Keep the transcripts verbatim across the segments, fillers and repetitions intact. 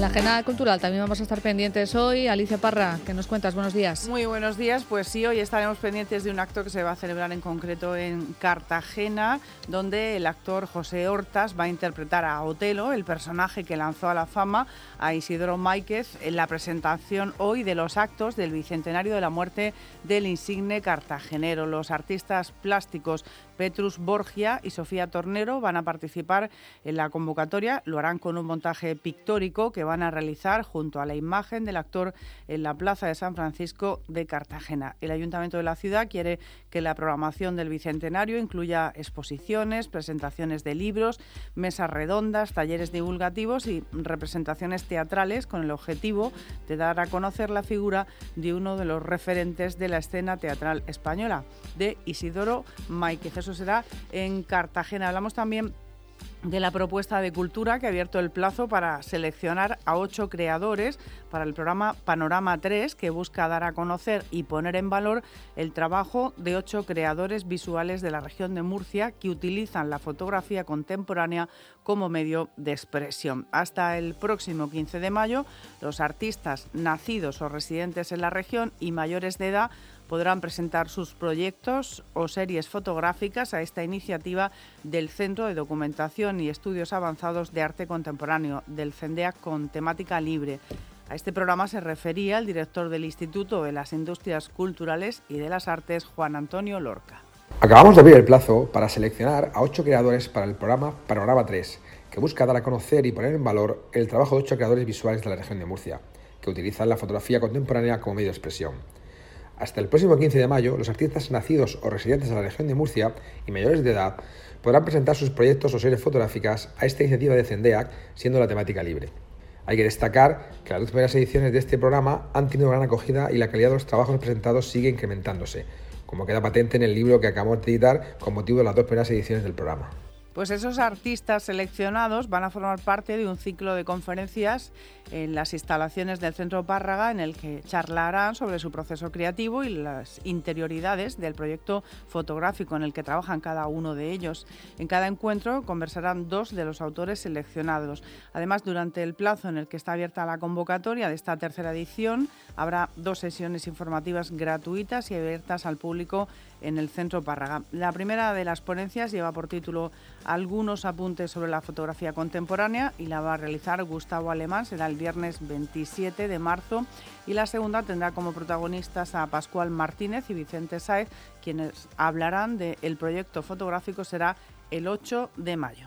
la agenda cultural también vamos a estar pendientes hoy. Alicia Parra, ¿qué nos cuentas? Buenos días. Muy buenos días. Pues sí, hoy estaremos pendientes de un acto que se va a celebrar en concreto en Cartagena, donde el actor José Hortas va a interpretar a Otelo, el personaje que lanzó a la fama a Isidoro Máiquez, en la presentación hoy de los actos del bicentenario de la muerte del insigne cartagenero. Los artistas plásticos Petrus Borgia y Sofía Tornero van a participar en la convocatoria. Lo harán con un montaje pictórico que van a realizar junto a la imagen del actor en la Plaza de San Francisco de Cartagena. El Ayuntamiento de la ciudad quiere que la programación del Bicentenario incluya exposiciones, presentaciones de libros, mesas redondas, talleres divulgativos y representaciones teatrales con el objetivo de dar a conocer la figura de uno de los referentes de la escena teatral española, de Isidoro Máiquez. Eso será en Cartagena. Hablamos también de la propuesta de cultura que ha abierto el plazo para seleccionar a ocho creadores para el programa Panorama tres, que busca dar a conocer y poner en valor el trabajo de ocho creadores visuales de la región de Murcia que utilizan la fotografía contemporánea como medio de expresión. Hasta el próximo quince de mayo, los artistas nacidos o residentes en la región y mayores de edad podrán presentar sus proyectos o series fotográficas a esta iniciativa del Centro de Documentación y Estudios Avanzados de Arte Contemporáneo, del CENDEAC, con temática libre. A este programa se refería el director del Instituto de las Industrias Culturales y de las Artes, Juan Antonio Lorca. Acabamos de abrir el plazo para seleccionar a ocho creadores para el programa Panorama tres, que busca dar a conocer y poner en valor el trabajo de ocho creadores visuales de la región de Murcia, que utilizan la fotografía contemporánea como medio de expresión. Hasta el próximo quince de mayo, los artistas nacidos o residentes de la región de Murcia y mayores de edad podrán presentar sus proyectos o series fotográficas a esta iniciativa de CENDEAC, siendo la temática libre. Hay que destacar que las dos primeras ediciones de este programa han tenido gran acogida y la calidad de los trabajos presentados sigue incrementándose, como queda patente en el libro que acabamos de editar con motivo de las dos primeras ediciones del programa. Pues esos artistas seleccionados van a formar parte de un ciclo de conferencias en las instalaciones del Centro Párraga, en el que charlarán sobre su proceso creativo y las interioridades del proyecto fotográfico en el que trabajan cada uno de ellos. En cada encuentro conversarán dos de los autores seleccionados. Además, durante el plazo en el que está abierta la convocatoria de esta tercera edición, habrá dos sesiones informativas gratuitas y abiertas al público en el Centro Párraga. La primera de las ponencias lleva por título Algunos apuntes sobre la fotografía contemporánea y la va a realizar Gustavo Alemán, será el viernes veintisiete de marzo, y la segunda tendrá como protagonistas a Pascual Martínez y Vicente Sáez, quienes hablarán del proyecto fotográfico, será el ocho de mayo.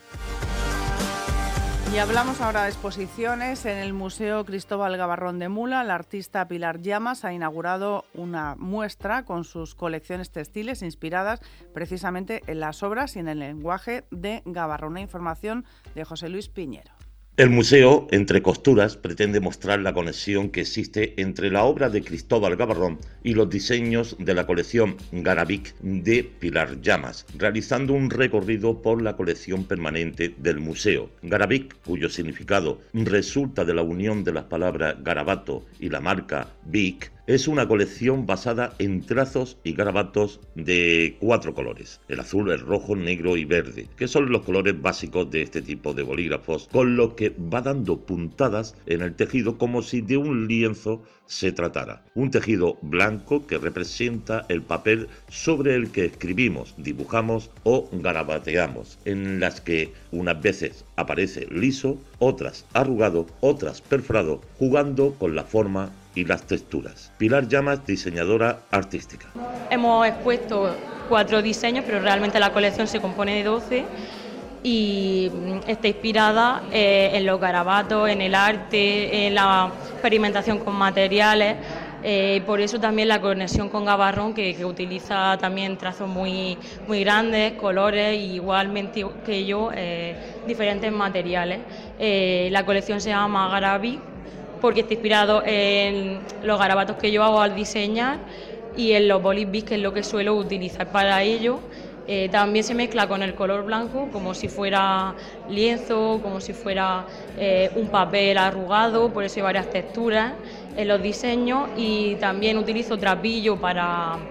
Y hablamos ahora de exposiciones. En el Museo Cristóbal Gavarrón de Mula, la artista Pilar Llamas ha inaugurado una muestra con sus colecciones textiles inspiradas precisamente en las obras y en el lenguaje de Gavarrón. Una información de José Luis Piñero. El museo, Entre Costuras, pretende mostrar la conexión que existe entre la obra de Cristóbal Gavarrón y los diseños de la colección Garabic de Pilar Llamas, realizando un recorrido por la colección permanente del museo. Garabic, cuyo significado resulta de la unión de las palabras garabato y la marca Bic, es una colección basada en trazos y garabatos de cuatro colores: el azul, el rojo, negro y verde, que son los colores básicos de este tipo de bolígrafos, con los que va dando puntadas en el tejido como si de un lienzo se tratara. Un tejido blanco que representa el papel sobre el que escribimos, dibujamos o garabateamos, en las que unas veces aparece liso, otras arrugado, otras perforado, jugando con la forma y las texturas. Pilar Llamas, diseñadora artística. Hemos expuesto cuatro diseños, pero realmente la colección se compone de doce y está inspirada eh, en los garabatos, en el arte, en la experimentación con materiales. Eh, por eso también la conexión con Gavarrón, que, que utiliza también trazos muy, muy grandes, colores, y igualmente que yo, eh, diferentes materiales. Eh, la colección se llama Garabic porque está inspirado en los garabatos que yo hago al diseñar y en los bolígrafos, que es lo que suelo utilizar para ello. Eh, también se mezcla con el color blanco como si fuera lienzo, como si fuera eh, un papel arrugado, por eso hay varias texturas en los diseños, y también utilizo trapillo para,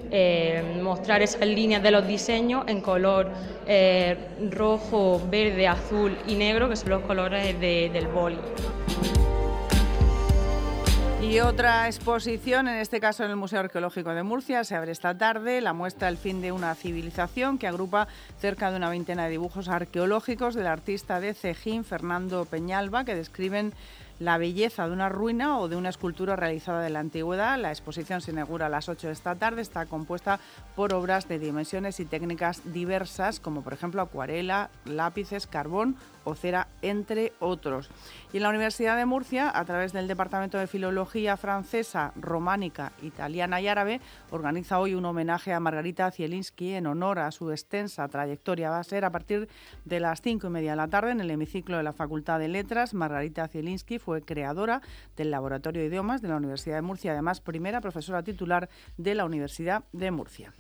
eh, mostrar esas líneas de los diseños en color eh, rojo, verde, azul y negro, que son los colores de, del boli. Y otra exposición, en este caso en el Museo Arqueológico de Murcia, se abre esta tarde, la muestra El fin de una civilización, que agrupa cerca de una veintena de dibujos arqueológicos del artista de Cejín, Fernando Peñalba, que describen la belleza de una ruina o de una escultura realizada en la antigüedad. La exposición se inaugura a las ocho de esta tarde, está compuesta por obras de dimensiones y técnicas diversas, como por ejemplo acuarela, lápices, carbón o cera, entre otros. Y en la Universidad de Murcia, a través del Departamento de Filología Francesa, Románica, Italiana y Árabe, organiza hoy un homenaje a Margarita Zielinski en honor a su extensa trayectoria. Va a ser a partir de las cinco y media de la tarde en el hemiciclo de la Facultad de Letras. Margarita Zielinski fue creadora del Laboratorio de Idiomas de la Universidad de Murcia, además primera profesora titular de la Universidad de Murcia.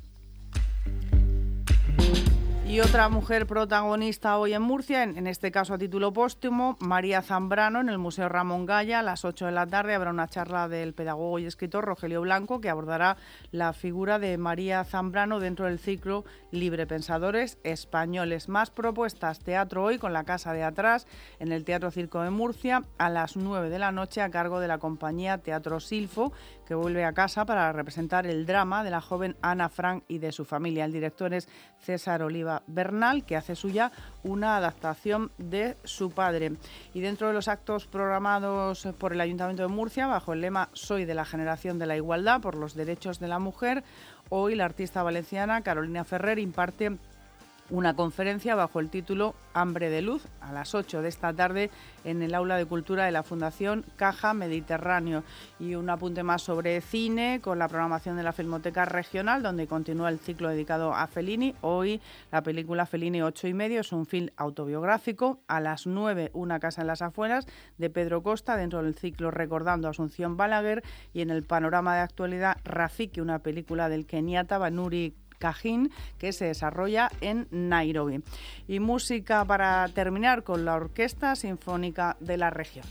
Y otra mujer protagonista hoy en Murcia, en, en este caso a título póstumo, María Zambrano, en el Museo Ramón Gaya. A las ocho de la tarde habrá una charla del pedagogo y escritor Rogelio Blanco, que abordará la figura de María Zambrano dentro del ciclo Librepensadores Españoles. Más propuestas, teatro hoy con La Casa de Atrás en el Teatro Circo de Murcia a las nueve de la noche, a cargo de la compañía Teatro Silfo, que vuelve a casa para representar el drama de la joven Ana Frank y de su familia. El director es César Oliva Bernal, que hace suya una adaptación de su padre. Y dentro de los actos programados por el Ayuntamiento de Murcia, bajo el lema Soy de la generación de la igualdad por los derechos de la mujer, hoy la artista valenciana Carolina Ferrer imparte una conferencia bajo el título Hambre de Luz a las ocho de esta tarde en el Aula de Cultura de la Fundación Caja Mediterráneo. Y un apunte más sobre cine con la programación de la Filmoteca Regional, donde continúa el ciclo dedicado a Fellini. Hoy la película Fellini ocho y medio es un film autobiográfico. A las nueve, Una casa en las afueras de Pedro Costa, dentro del ciclo Recordando a Asunción Balaguer. Y en el panorama de actualidad, Rafiki, una película del keniata Banuri Cajín, que se desarrolla en Nairobi. Y música para terminar con la Orquesta Sinfónica de la Región.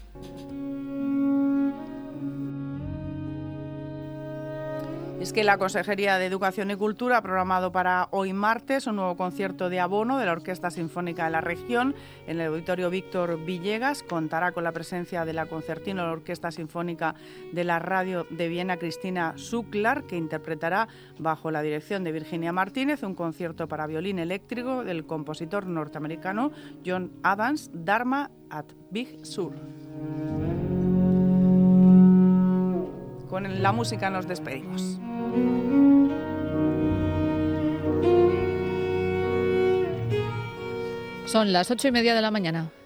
Es que la Consejería de Educación y Cultura ha programado para hoy martes un nuevo concierto de abono de la Orquesta Sinfónica de la Región en el Auditorio Víctor Villegas. Contará con la presencia de la concertino de la Orquesta Sinfónica de la Radio de Viena, Cristina Suklar, que interpretará bajo la dirección de Virginia Martínez un concierto para violín eléctrico del compositor norteamericano John Adams, Dharma at Big Sur. Con la música nos despedimos. Son las ocho y media de la mañana.